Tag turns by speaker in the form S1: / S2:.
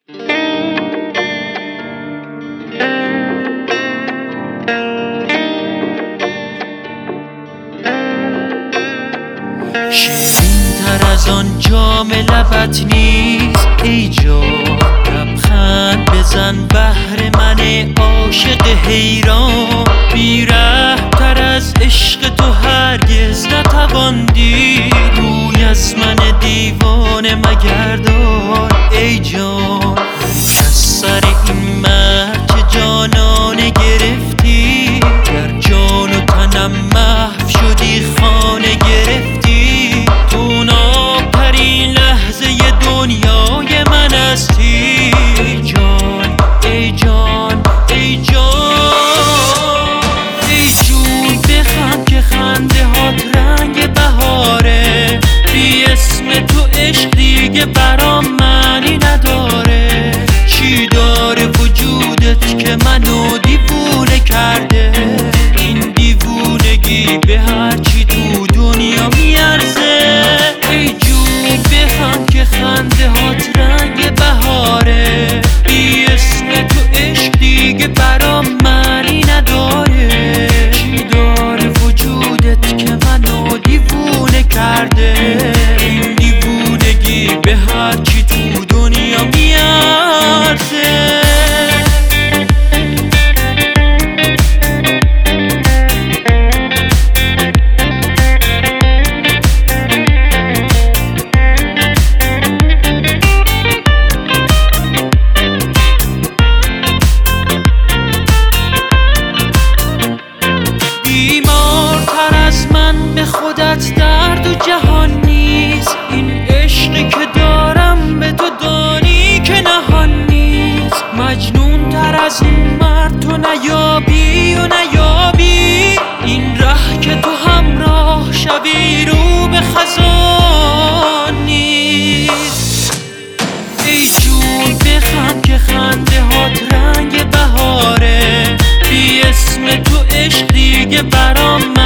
S1: شیرین تر از آن جام لبت نیست ای جان، لبخند بزن بهر من عاشق حیران. بی‌رحم تر از عشق تو هرگز نتوان دید، روی از من دیوانه مگردان ای جان. از سر این مرد که جانانه گرفتی، در جان و تنم محو شدی خانه گرفتی. تو نابترین لحظه دنیای من هستی ای جان، ای جان، ای جان. ای جون بخند که خنده هات رنگ بهاره، بی اسم تو عشق دیگه برام معنی نداره. چی داره وجودت که منو دیوونه کرده؟ این دیوونگی به هرچی تو دنیا میارزه. ای جون بخند که خنده هات رنگ بهاره، بی اسم تو عشق دیگه برام معنی نداره. چی داره وجودت که منو دیوونه کرده؟ این دیوونگی به هرچی تو دنیا میارزه. بیمارتر از من به خودت در دو جهان نیست، این عشقی که دارم به تو دانی که نهان نیست. مجنون تر از این مرد تو نیابی و نیابی، این ره که تو همراه شوی رو به خزان نیست. ای جون بخند که خنده هات رنگ بهاره، بی اسم تو عشق دیگه برام